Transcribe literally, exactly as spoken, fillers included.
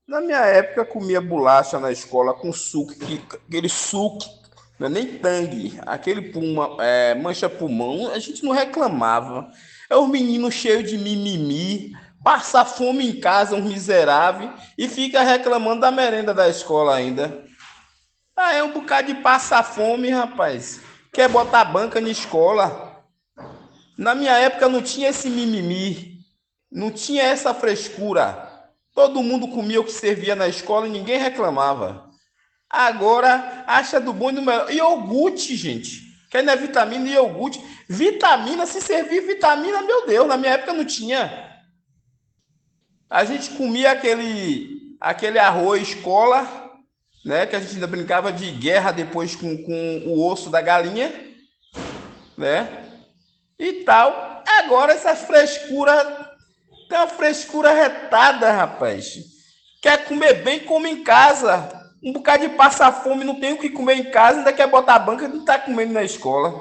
Na minha época, comia bolacha na escola com suco, que- aquele suco, não é nem tangue, aquele pulma, é, mancha pulmão, a gente não reclamava. É os meninos cheios de mimimi, passa fome em casa, um miserável, e fica reclamando da merenda da escola ainda. Ah, é um bocado de passar fome, rapaz. Quer botar banca na escola? Na minha época não tinha esse mimimi, não tinha essa frescura. Todo mundo comia o que servia na escola e ninguém reclamava. Agora acha do bom e do melhor. Iogurte, gente. Que não é vitamina e iogurte. Vitamina, se servir vitamina, meu Deus, na minha época não tinha. A gente comia aquele, aquele arroz cola, né? Que a gente ainda brincava de guerra depois com, com o osso da galinha, né? E tal. Agora essa frescura, tem uma frescura retada, rapaz. Quer comer bem, come em casa. Um bocado de passar fome, não tem o que comer em casa, ainda quer botar a banca e não tá comendo na escola.